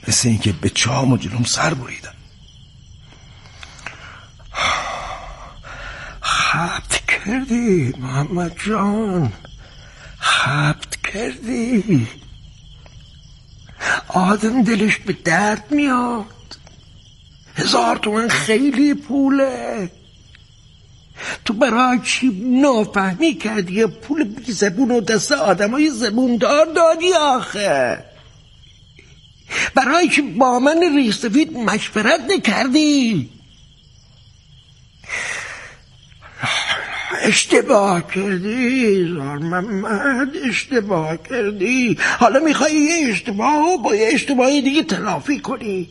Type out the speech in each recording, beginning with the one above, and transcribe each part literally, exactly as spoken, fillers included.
مثل اینکه به چام و جلوم سر بریدن. خبت کردی محمد جان، خبت کردی. آدم دلش به درد میاد. هزار تومن خیلی پوله. تو برای چی نافهمی کردی؟ پول بی زبون و دست آدم های زبوندار دادی آخه. برای چی با من ریسفید مشورت نکردی؟ اشتباه کردی زار محمد، اشتباه کردی. حالا میخوای یه اشتباه با یه اشتباه دیگه تلافی کنی.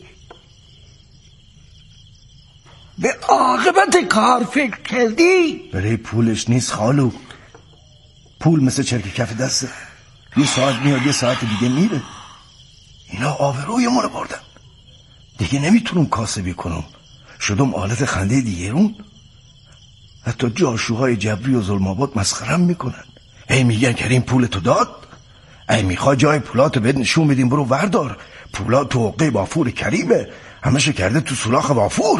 به عاقبت کار فکر کردی؟ برای پولش نیست خالو. پول مثل چرک کف دسته، یه ساعت میاد یه ساعت دیگه میره. اینا آبروی ما رو بردن. دیگه نمیتونم کاسبی کنم، شدم آلت خنده دیگرون. حتی جاشوهای جبری و ظلم آباد مسخرم میکنن. هی میگن کریم پول تو داد. ای میخوای جای پولاتو بهت نشون بدیم، برو وردار. پولات تو حقه وافور کریمه، همشو کرده تو سوراخ وافور.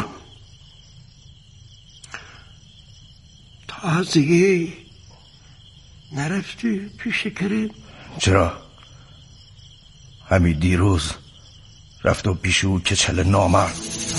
تازگی نرفتی پیش کریم؟ چرا؟ همین دیروز رفتم پیش او که چل نامرد.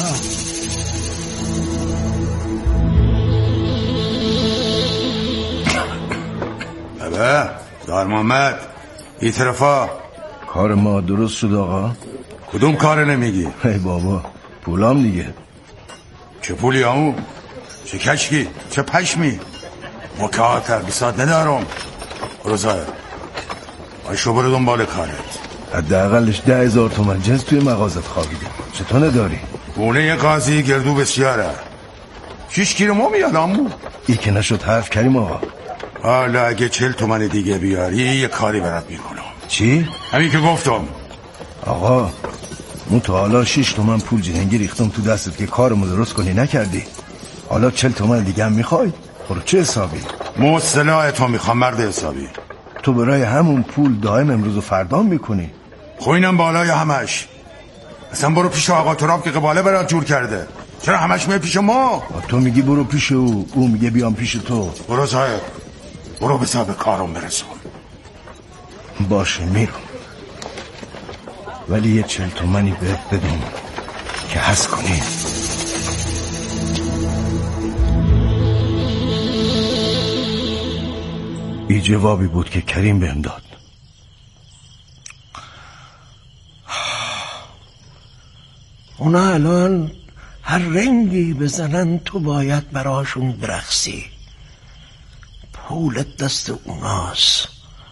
بابا دار محمد ای طرفا. کار ما درست شد آقا؟ کدوم کار نمیگی؟ ای بابا پولام دیگه. چه پولی همون؟ چه کشکی؟ چه پشمی؟ ما که آتر بسات ندارم. روزای بایشو برو دنبال کارت. حداقلش ده هزار تومن جنس توی مغازت خوابیده. چطور نداری؟ گونه یه قاضی گردو بسیاره. شیش کیلو ما میاد همون. ای که نشد حرف کریم آقا. حالا اگه چل تومن دیگه بیاری یه کاری برات میکنم. چی؟ همین که گفتم. آقا من تو حالا شیش تومن پول جنگی ریختم تو دستت که کارمو درست کنی، نکردی. حالا چل تومن دیگه هم میخوای؟ خب چه حسابی؟ مصطلح تو میخوام مرد حسابی. تو برای همون پول دائم امروز و فردا میکنی. خب اینم بالای همش. اصلا برو پیش آقا تراب که قباله برات جور کرده. چرا همش میای پیش ما؟ تو میگی برو پیش او، او میگه بیام پیش تو. برو زاید، برو به صاحب کارم برسون. باشه میرم، ولی یه چل تومنی بهت بدون که حس کنی. این جوابی بود که کریم بهم داد. اونا الان هر رنگی بزنن تو باید براشون برقصی. پولت دست اوناست،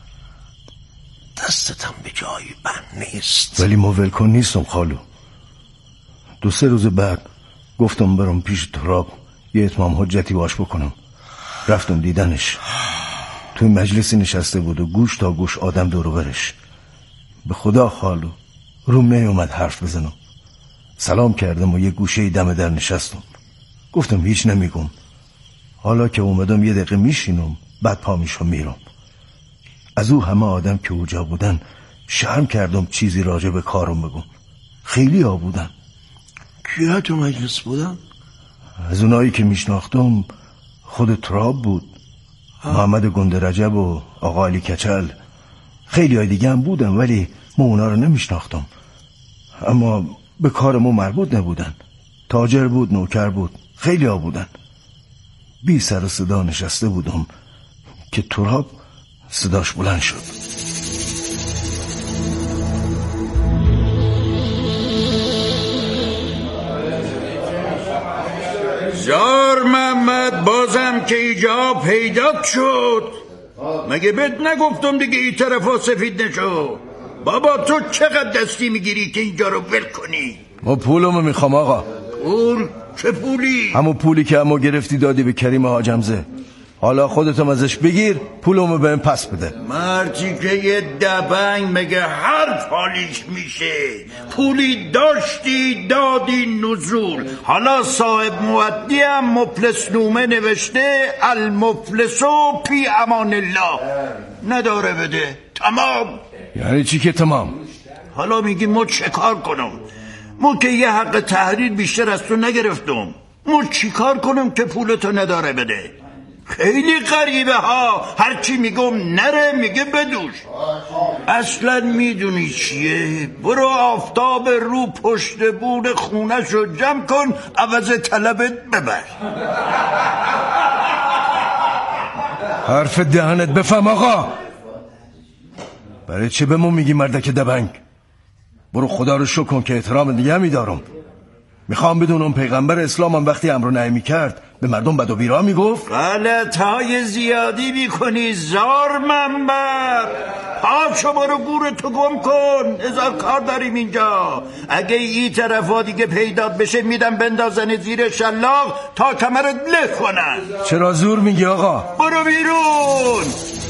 دستتم به جایی بند نیست. ولی ما ولکن نیستم خالو. دو سه روز بعد گفتم برم پیش تراب یه اتمام حجتی باش بکنم. رفتم دیدنش. توی مجلسی نشسته بود و گوش تا گوش آدم دورو برش. به خدا خالو روم نیومد حرف بزنم. سلام کردم و یه گوشه دم در نشستم. گفتم هیچ نمیگم. حالا که اومدم یه دقیقه میشینم، بعد پا میشم میرم. از او همه آدم که اوجا بودن شرم کردم چیزی راجع به کارم بگم. خیلی ها بودن. کیا تو مجلس بودن؟ از اونایی که میشناختم خود تراب بود، ها. محمد گنده رجب و آقا علی کچل. خیلی های دیگه هم بودن ولی ما اونا رو نمیشناختم. اما به کار ما مربوط نبودن. تاجر بود، نوکر بود، خیلی ها بودن. بی سر و صدا نشسته بودم که تراب صداش بلند شد. زار محمد بازم که اینجا پیدا شد. مگه بهت نگفتم دیگه این طرفا سفید نشو؟ بابا تو چقدر دستی میگیری که اینجا رو ول کنی؟ ما پولمو میخوام آقا. پول؟ چه پولی؟ همون پولی که اما گرفتی دادی به کریم حاجمزه. حالا خودتم ازش بگیر، پولمو بهم پس بده. مرتی که یه دبنگ مگه هر حالیش میشه. پولی داشتی دادی نزول. حالا صاحب مودی هم مفلس نومه نوشته المفلسو پی امان الله. نداره بده. تمام. یعنی چی که تمام؟ حالا میگی ما چه کار کنم؟ ما که یه حق تحریر بیشتر از تو نگرفتم. ما چی کار کنم که پولتو نداره بده؟ خیلی غریبه ها، هرچی میگم نره میگه بدوش. اصلا میدونی چیه؟ برو آفتاب رو پشت بون خونش رو جمع کن، عوض طلبت ببر. حرف دهنت بفهم آقا. برای چه به ما میگی مردک دبنگ؟ برو خدا رو شکر کن که احترام دیگه میدارم. میخوام بدونم پیغمبر اسلام هم وقتی امر و نهی میکرد به مردم بد و بیرا میگفت؟ غلطهای زیادی میکنی زار منبر. پاشو برو گورتو گم کن، هزار کار داریم اینجا. اگه این طرفا دیگه پیدا بشه میدم بندازن زیر شلاق تا کمرت له کنن. چرا زور میگی آقا؟ برو بیرون.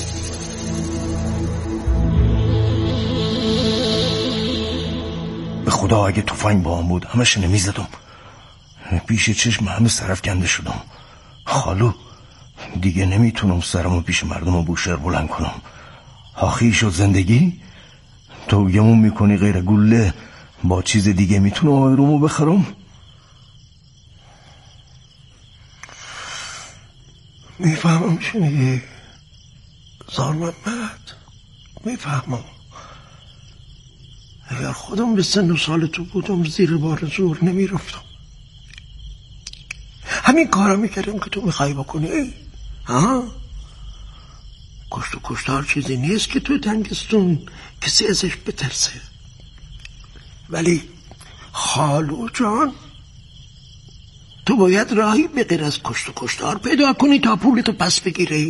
به خدا اگه تفنگ با هم بود همش نمیزدم. پیش چشم همه سرف کنده شدم. خالو دیگه نمیتونم سرمو پیش مردم و بوشهر بلند کنم. آخی شد زندگی. تو گمون میکنی غیر گله با چیز دیگه میتونم آیرومو بخرم؟ میفهمم چی میگی زار محمد، میفهمم. اگر خودم به سن و سال تو بودم زیر بار زور نمیرفتم. همین کارا میکردم که تو میخوای بکنی. ها؟ کشت و کشتار چیزی نیست که تو تنگستون کسی ازش بترسه. ولی خالو جان، تو باید راهی به غیر از کشت و کشتار پیدا کنی تا پولتو پس بگیری.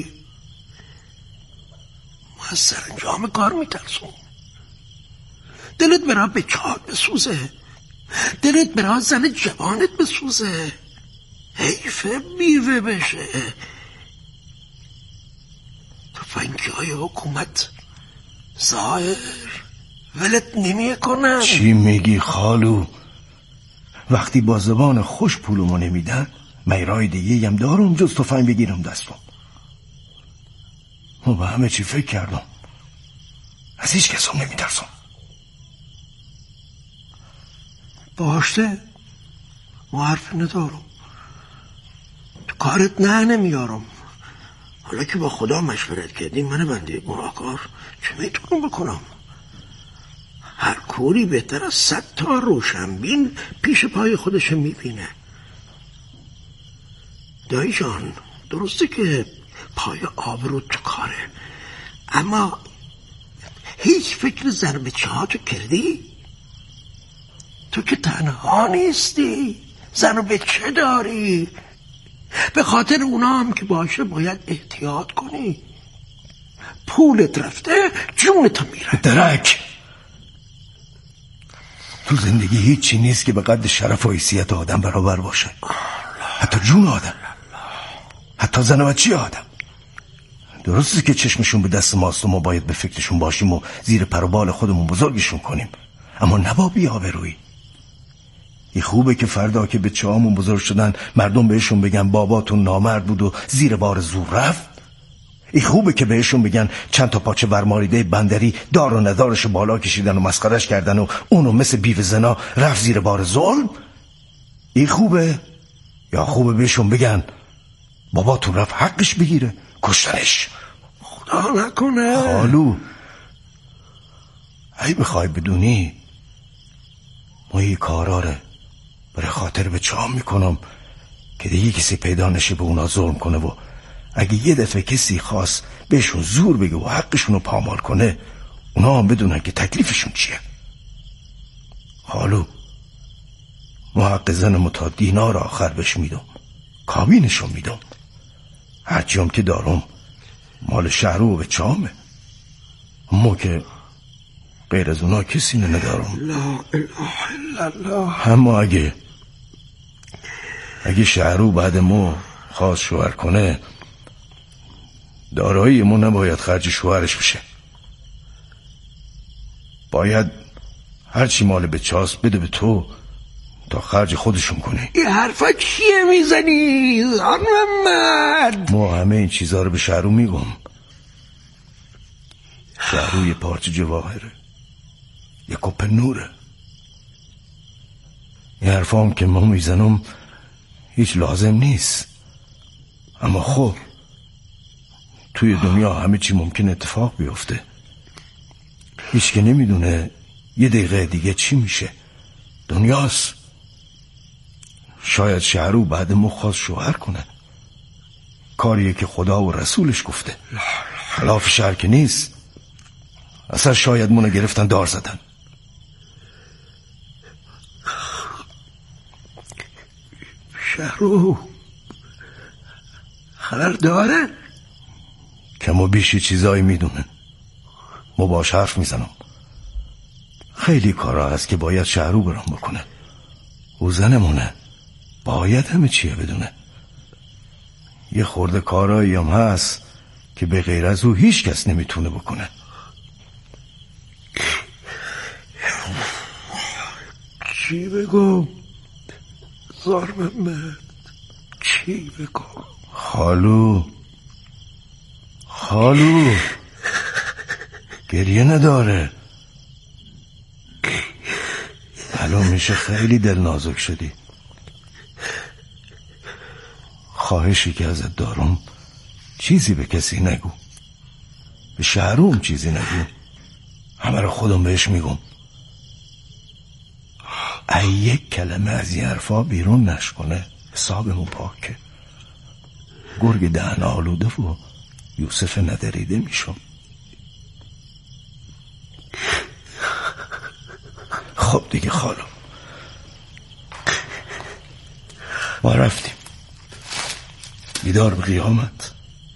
ما از سرانجام کار میترسون. دلت برا به چال بسوزه، دلت برا زن جوانت بسوزه، حیفه بیوه بشه. تفنگای حکومت ظاهر ولت نمی کنن. چی میگی خالو؟ وقتی با زبان خوش پولمو نمیدن میرای دیگه هم دارم جز تفنگ بگیرم دستم. ما به همه چی فکر کردم، از هیچ کسم نمیترسم. باشه، ما حرف ندارم، تو کارت نه نمیارم. حالا که با خدا مشورت کردی من بنده گناهکار چه میتونم بکنم؟ هر کوری بهتر از صد تا روشنبین پیش پای خودش میبینه. دایی جان، درسته که پای آبرو تو کاره، اما هیچ فکر ضربه چهاتو کردی؟ تو که تنها نیستی، ضربه چه داری؟ به خاطر اونا هم که باشه باید احتیاط کنی. پولت رفته جونتو میره. درک، تو زندگی هیچی نیست که به قد شرف و حیثیت آدم برابر باشه. حتی جون آدم، حتی زن و بچه آدم. درسته که چشمشون به دست ماست و ما باید به فکرشون باشیم و زیر پر و بال خودمون بزرگشون کنیم، اما نبا بی‌آبرویی. این خوبه که فردا که بچه هامون بزرگ شدن مردم بهشون بگن باباتون نامرد بود و زیر بار زور رفت. این خوبه که بهشون بگن چند تا پاچه ورماریده بندری دار و ندارش بالا کشیدن و مسخرش کردن و اونو مثل بیوه زنا رفت زیر بار ظلم. این خوبه؟ یا خوبه بهشون بگن باباتون رفت حقش بگیره کشتنش؟ خدا نکنه. خالو، ای بخوای بدونی ما یه کاراره برای خاطر به چام میکنم که دیگه کسی پیدا نشه به اونا ظلم کنه و اگه یه دفعه کسی خواست بهشون زور بگه و حقشونو پامال کنه اونا هم بدونن که تکلیفشون چیه. خالو، ما حق زنمو تا دینار آخر بهش میدم، کابینشو میدم، هرچی هم که دارم مال شهرو به چامه. ما که غیر از اونا کسی ندارم. لا اله الا الله. اما اگه اگه شهرو بعد ما خواست شوهر کنه دارایی ما نباید خرج شوهرش بشه. باید هرچی مال به چاست بده به تو تا خرج خودشون کنه. این حرفا چیه میزنی زار محمد؟ ما همه این چیزها رو به شهرو میگم. شهرو یه پارچه جواهره، یه کپ نوره. این حرفام که ما میزنم هیچ لازم نیست، اما خب توی دنیا همه چی ممکن اتفاق بیفته. هیچ که نمیدونه یه دقیقه دیگه چی میشه. دنیاست. شاید شهرو بعد ما خواست شوهر کنه، کاریه که خدا و رسولش گفته. خلاف شهر که نیست. اصلا شاید منو گرفتن دار زدن. شهرو خبر داره؟ کم و بیشی چیزایی میدونه. ما باش حرف میزنم. خیلی کارا هست که باید شهرو برام بکنه. او زنمونه، باید همه چیه بدونه. یه خورده کارایی هم هست که به غیر از او هیچ کس نمیتونه بکنه. چی بگم زار محمد؟ چی بگم؟ خالو خالو گریه نداره. الان میشه خیلی دل نازک شدی. خواهشی که ازت دارم چیزی به کسی نگو. به شهروم چیزی نگو. همه رو خودم بهش میگم. ای یک کلمه از این حرفا بیرون نشکنه حسابمون پاکه. گرگ دهن آلوده و یوسف ندریده میشم. خب دیگه خالو، ما رفتیم بیدار به قیامت.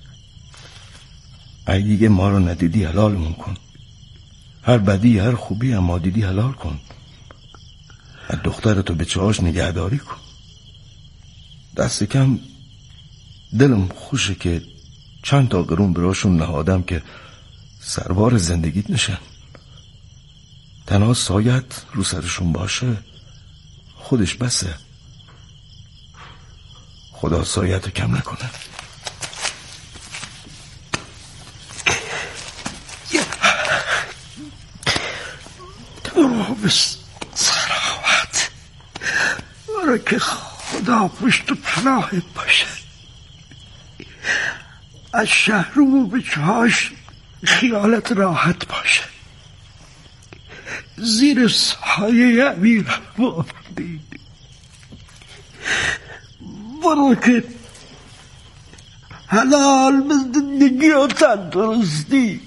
ای دیگه ما رو ندیدی حلالمون کن. هر بدی هر خوبی اما دیدی حلال کن. از دخترتو به چهاش نگهداری کن. دست کم دلم خوشه که چند تا قرون براشون نهادم که سربار زندگیت نشن. تنها سایت رو سرشون باشه خودش بسه. خدا سایت کم نکنه. تو بس سراحت برای که خدا پشت و پناهت باشه. از شهر و به چهاش خیالت راحت باشه. زیر سایه امیر المؤمنین برو که حلال به زندگی و تندرستی.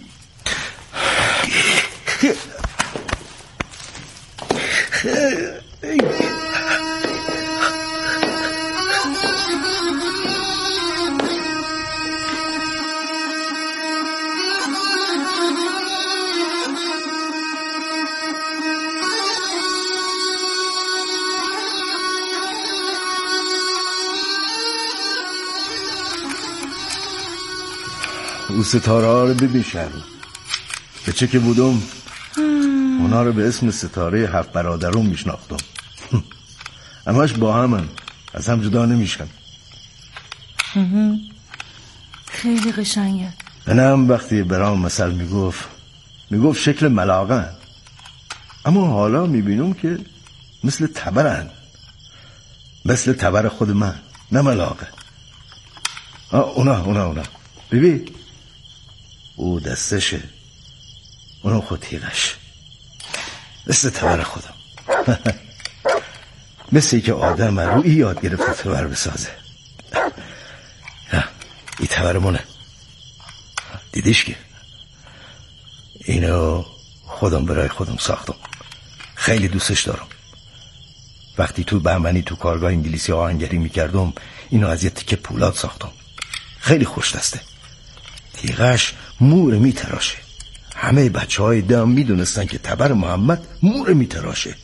او ستاره ها رو ببین شهرو. به چه که بودم اونا رو به اسم ستاره هفت برادرون میشناختم. همش با همن، از هم جدا نمیشن. خیلی قشنگه. منم وقتی برام مثل میگفت میگفت شکل ملاقه، اما حالا میبینم که مثل تبرن. مثل تبر خود من، نه ملاقه. اونا اونا اونا ببین، او دستشه، اونو خود تیغش. مثل تبر خودم. مثل که آدم روی یاد گرفته تبر بسازه. این تبر مونه. دیدیش که اینو خودم برای خودم ساختم. خیلی دوستش دارم. وقتی تو بهمنی تو کارگاه انگلیسی آهنگری میکردم اینو از یه تکه پولاد ساختم. خیلی خوش دسته. تیغش مور میتراشه. همه بچه های دم میدونستن که تبر محمد مور میتراشه.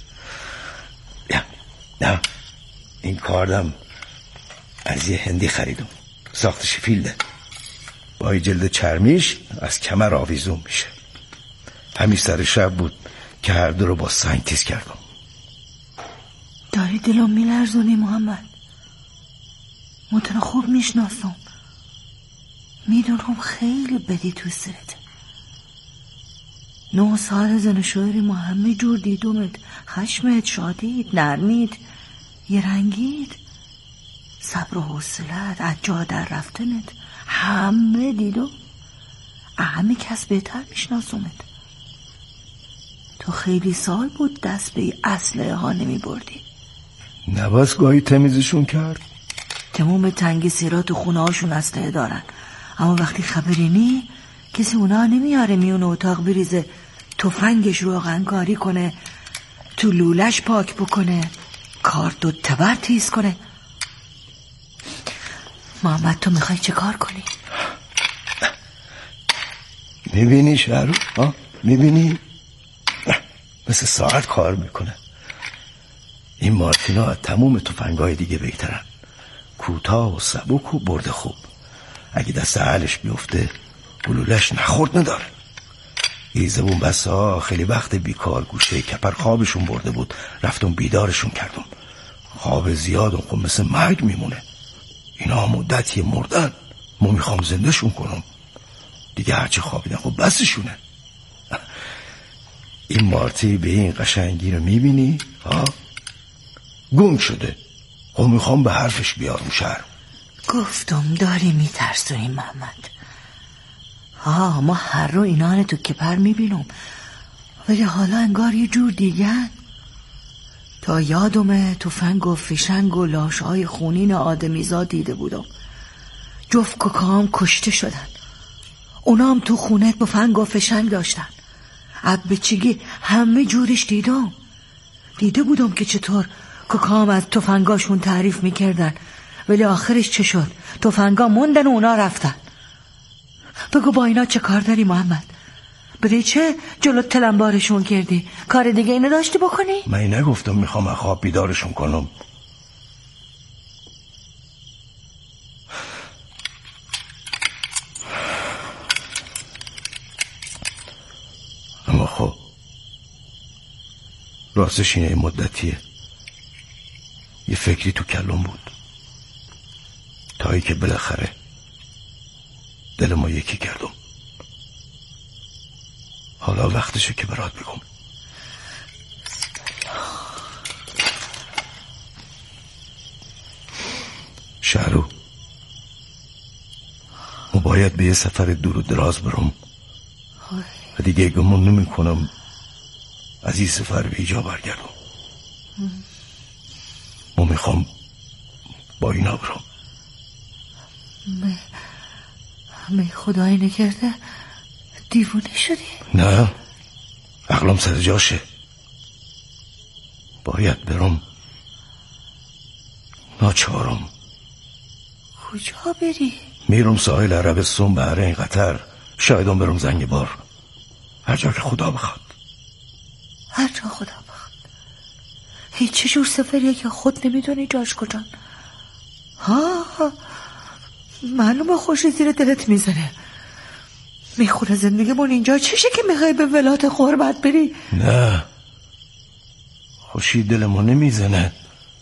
نه این کاردم از یه هندی خریدم، ساختش فیلده. با جلد چرمیش از کمر آویزون میشه. همین سر شب بود که هر دو رو با سنگ تیز کردم. داری دلم میلرزونی محمد. متنا خوب میشناسم، میدونم خیلی بدی تو سرت. نه سال زن شوری ما همه جور دیدومت، خشمت، شادیت، نرمید، یه رنگید، صبر و حوصلت، از جا در رفتنت، همه دیدم. همه کس بهتر میشناسومت. تو خیلی سال بود دست به اسلحه ها نمی بردی. نباس گاهی تمیزشون کرد. تمام تنگ سیرا تو خونه هاشون اسلحه دارن، اما وقتی خبری نی کسی اونا نمیاره میون اتاق بریزه تفنگش رو غنکاری کنه، تو لولش پاک بکنه، کارت و تبر تیز کنه. محمد تو میخوای چه کار کنی؟ میبینی شهرو؟ ها؟ میبینی؟ مثل ساعت کار میکنه. این مارتینا از تموم تفنگای دیگه بهترن، کوتاه و سبک و برده خوب. اگه دست اهلش بیفته گلولش نخورد نداره. ایزبون بسه ها خیلی وقت بیکار گوشه کپر خوابشون برده بود، رفتم بیدارشون کردم. خواب زیادم خب مثل مرگ میمونه. اینا مدتی مردن، ما میخوام زندهشون کنم دیگه. هرچی خوابیدن خب بسشونه. این مارتی به این قشنگی رو میبینی؟ ها؟ گم شده. خب میخوام به حرفش بیارم شهر. گفتم داری میترسونی محمد. ها ما هر رو اینان تو کپر میبینم، ولی حالا انگار یه جور دیگه. تا یادمه تفنگ و فشنگ و لاشهای خونین آدمیزاد دیده بودم. جفت ککام کشته شدن، اونام تو خونت تفنگ و فشنگ داشتن. عب بچگی همه جورش دیدم. دیده بودم که چطور ککام از تفنگاشون تعریف میکردن، ولی آخرش چه شد؟ تفنگا موندن و اونا رفتن. بگو با اینا چه کار داری محمد؟ برای چه جلو تلمبارشون کردی؟ کار دیگه اینو داشتی بکنی؟ من این نگفتم میخوام از خواب بیدارشون کنم. اما خب راستش اینه مدتیه یه فکری تو کلم بود، تایی که بالاخره دل ما یکی کردم. حالا وقتشه که برات بگم. شهرو، ما باید به یه سفر دور و دراز برم و دیگه گمون نمی کنم از این سفر به ایجا برگردم. ما میخوام با اینا برم. می, می خدایی نکرده دیوونه شدی؟ نه، عقلم سر جاشه. باید برم. ناچارم. کجا بری؟ میرم ساحل عربستان، بحرین، قطر، شایدم برم زنگبار، هر جا که خدا بخواد. هر جا خدا بخواد؟ هیچ چه جور سفریه که خود نمیدونی جاش کجان؟ ها معلومه خوشی زیر دلت میزنه. میخونه زندگیمون اینجا چشه که میخوای به ولات قربت بری؟ نه، خوشی دلمو نمیزنه،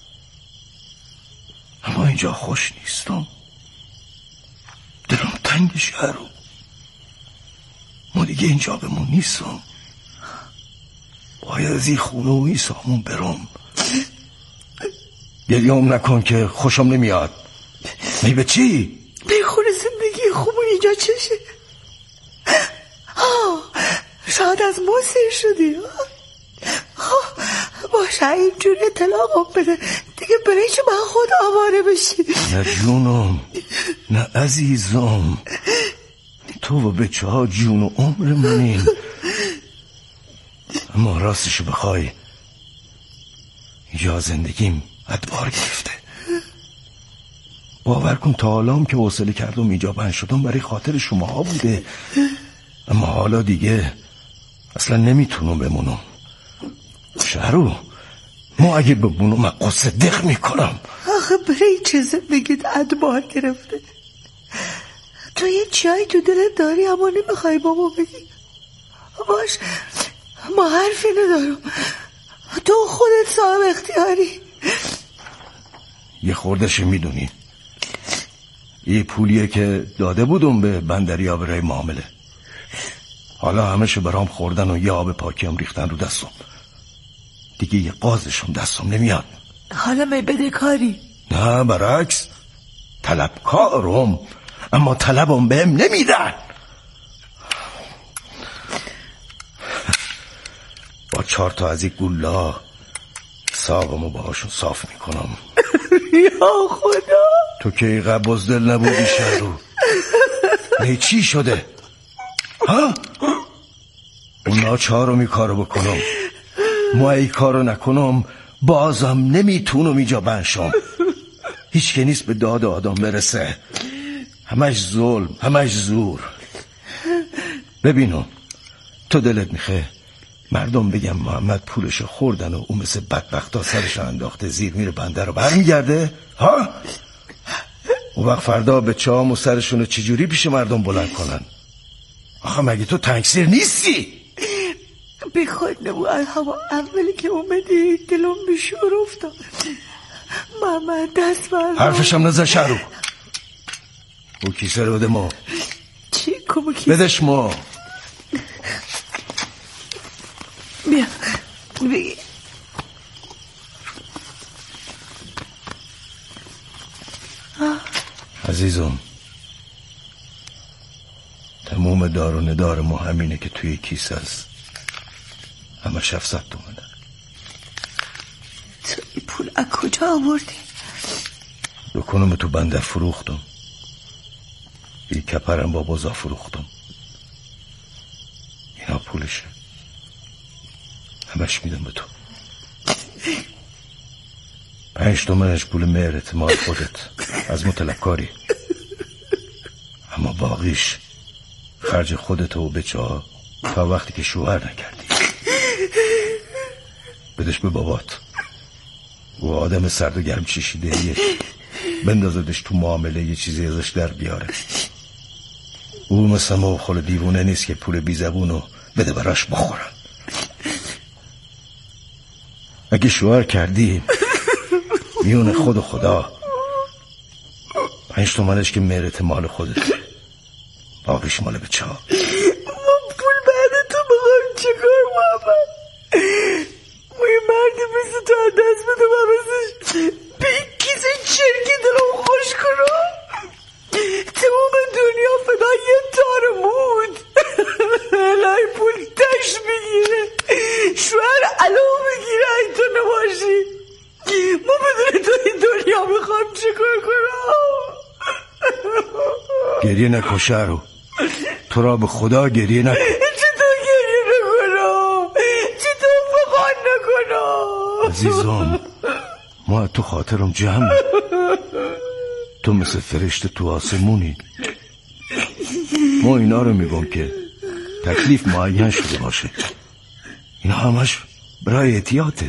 اما اینجا خوش نیستم. دلم تنگ شهرو. ما دیگه اینجا بمون نیستم. باید از این خونه و این سامون برم. گریام نکن که خوشم نمیاد. می به چی؟ میخونه زندگی خوبون اینجا چشه؟ شاید از ما سیر شدی. باشه اینجوری اطلاقم بده دیگه، برای چه من خود آواره بشی؟ نه جونم، نه عزیزم، تو و بچه ها جون و عمر منین. اما راستشو بخوای اینجا زندگیم ادوار گرفته. باور کن تا حالام که حوصله کردم اینجا بند شدم برای خاطر شماها بوده، اما حالا دیگه اصلا نمیتونم بمونم. شهرو، ما اگه بمونم من قصه دق میکنم. آخه برای چه زندگیت ادبار گرفته؟ تو یه چیایی تو دلت داری اما نمیخوای با ما بگی. باش، ما حرفی ندارم، تو خودت صاحب اختیاری. یه خوردش میدونی یه پولیه که داده بودم به بندریا برای معامله. حالا همشو برام خوردن و یه آب پاکی هم ریختن رو دستم. دیگه یه قازشم دستم نمیاد. حالا می بده کاری؟ نه برعکس، طلبکارم، اما طلبم بهم نمیدن. با چهار تا از این گولا ساقمو باهاشون صاف میکنم. یا خدا، تو که اینقدر بزدل نبودی شهرو. نه چی شده؟ ها؟ اون ناچارو می کارو بکنم، ما ای کارو نکنم بازم نمیتونم اینجا بنشم. هیچ که نیست به داد آدم برسه، همش ظلم، همش زور. ببینم تو دلت میخه مردم بگم محمد پولشو خوردن و اون مثل بدبختا سرشو انداخته زیر میره بنده رو برمیگرده؟ ها؟ اون وقت فردا به چام و سرشونو چجوری پیش مردم بلند کنن؟ آخه مگه تو تنگسیر نیستی؟ بی خود نبو همه اولی که اومدی دلم به شور افتاد. محمد دست بر حرفشم نزد شهرو. او کیسه رو بده ما. چی؟ کمو کیسه؟ بدش ما. بیا بگی. عزیزم، تموم دار و ندار ما همینه که توی کیسه است. همه هفتصد تومنه. تو این پول از کجا آوردی؟ دکانم تو بندر فروختم، این کپرم با بازا فروختم. اینا پولشه، همش میدم به تو. پنج تومنش پول مهرت مال خودت از مطلبکاری، اما باقیش خرج خودت و بچه ها تا وقتی که شوهر نکردی. بدش به بابات، او آدم سرد و گرم چشیده یه، بندازدش تو معامله یه چیزی ازش در بیاره. او مثل ما و خل دیوونه نیست که پول بی زبونو بده براش بخورن. اگه شوهر کردی میونه خود و خدا، پنج تومنش که مهرت مال خودت، باقیش مال بچه ها. من پول بعد تو بخوام چکار محمد؟ ما یه مردی مثل تو از دست بده برازش به این کیسه چرکی دلم خوش کنم. تمام دنیا فدا یه تار مود. الهی پول تش بگیره، شوهر علو بگیره ای تو نباشی. ما بدون تو این دنیا میخوام چکار کنم؟ گریه نکن شهرو، تو را به خدا گریه نکن. چطور گریه نکنم؟ چطور فقط نکنم؟ عزیزم، ما تو خاطرم جمع، تو مثل فرشته تو آسمونی. ما اینا رو میگم که تکلیف معین شده باشه. اینا همش برای احتیاطه.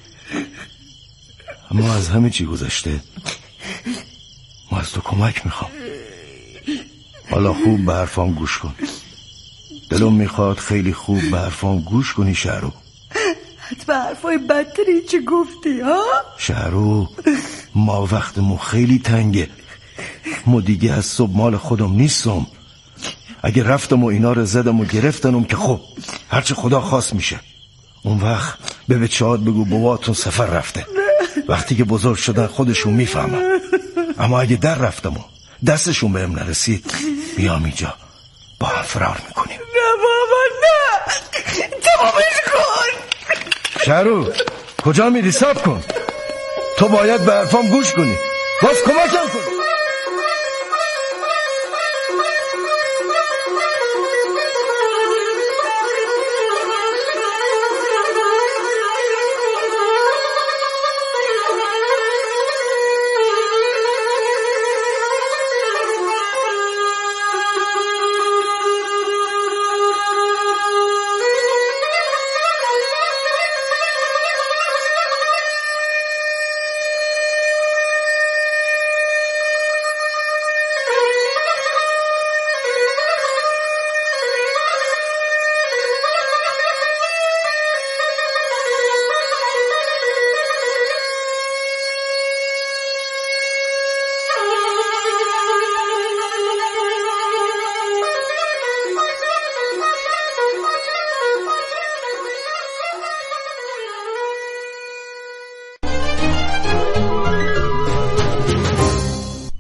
اما از همه چی گذشته ما از تو کمک میخوام. حالا خوب به حرفام گوش کن. دلم میخواد خیلی خوب به حرفام گوش کنی شهرو. حتما حرفای بدتری چه گفتی ها؟ شهرو، ما وقتمون خیلی تنگه. ما دیگه از صبح مال خودم نیستم. اگه رفتم و اینا رو زدم و گرفتنم که خب هرچه خدا خواست میشه. اون وقت به بچه‌هات بگو باباتون سفر رفته. وقتی که بزرگ شدن خودشون میفهمن. اما اگه در رفتم و دستشون بهم نرسید، بیام اینجا با هم فرار میکنیم. نه بابا نه، تمامش کن. شهرو، کجا میری؟ صبر کن. تو باید به حرفام گوش کنی. باز کمکم کن.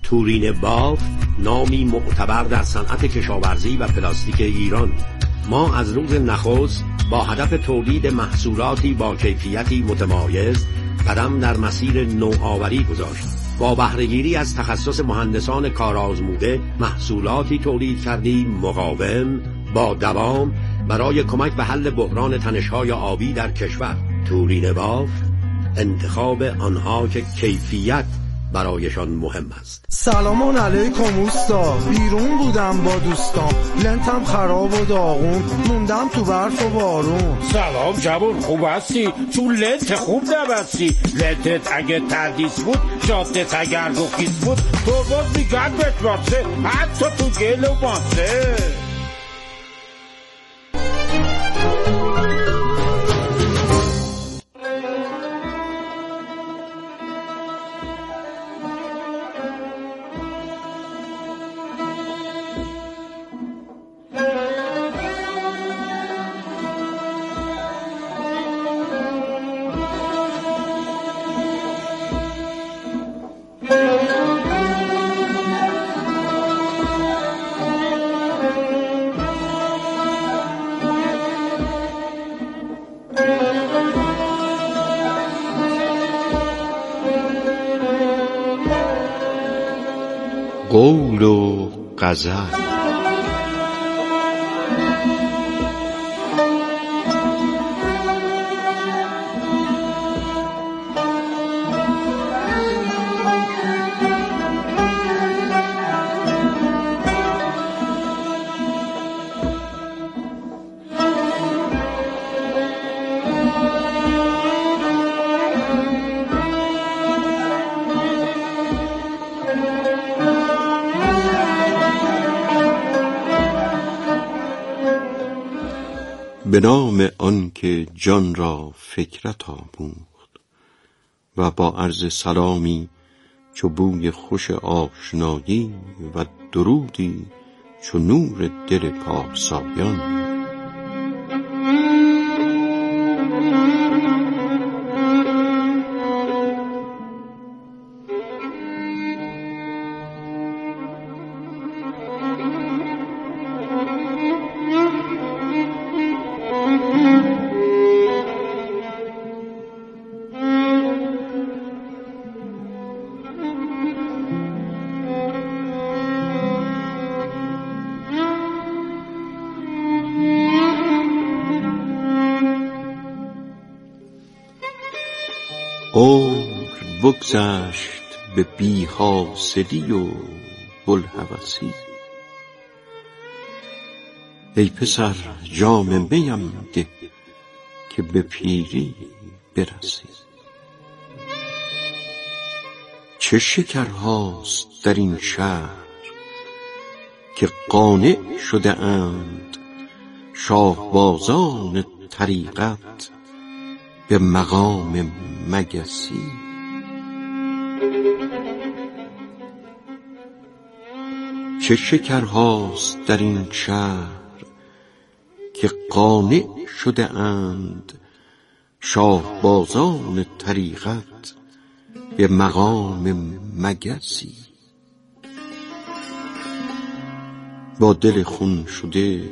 تورین باف نامی معتبر در صنعت کشاورزی و پلاستیک ایران. ما از روز نخست با هدف تولید محصولاتی با کیفیتی متمایز قدم در مسیر نوآوری گذاشتیم. با بهره‌گیری از تخصص مهندسان کارآزموده محصولاتی تولید کردیم مقاوم، با دوام، برای کمک به حل بحران تنش‌های آبی در کشور. تورین باف، انتخاب آنها که کیفیت برایشان مهم است. سلام علیکم اوستا، بیرون بودم با دوستام، لنتم خراب و داغون، موندم تو برف و بارون. سلام جوان، خوب هستی؟ تو لنت خوب نبستی. لنتت اگه تردیس بود، جادت اگر رخیص بود، تو باز میگن بهت واسه، حتی تو گل و ماسه. قول و غزل. به نام آن که جان را فکرت آموخت و با عرض سلامی چو بوی خوش آشنایی و درودی چو نور دل پارسایان. عمر بگذشت به بی حاصلی و بوالهوسی. ای پسر جام میم ده که به پیری برسی. چه شکرهاست در این شهر که قانع شده اند شاهبازان طریقت به مقام مگسی. چه شکرهاست در این شهر که قانع شده اند شاهبازان طریقت به مقام مگسی. با دل خون شده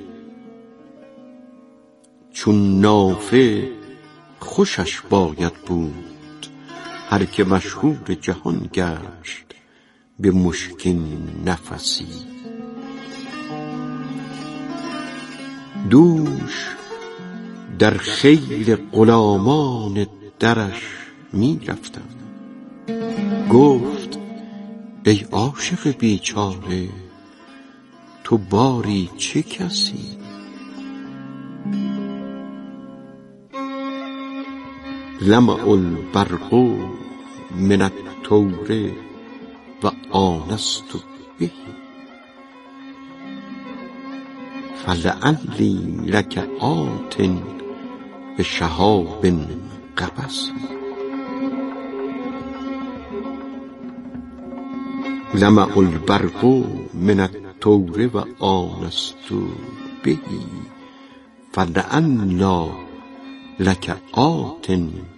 چون نافه خوشش باید بود هر که مشهور جهان گشت به مشکین نفسی. دوش در خیل غلامان درش می رفتم، گفت ای عاشق بیچاره تو باری چه کسی؟ لمع البرق من الطور و آنست به فلعلی لک آت به شهاب قبس. لمع البرق من الطور و آنست به فلعلی لک آت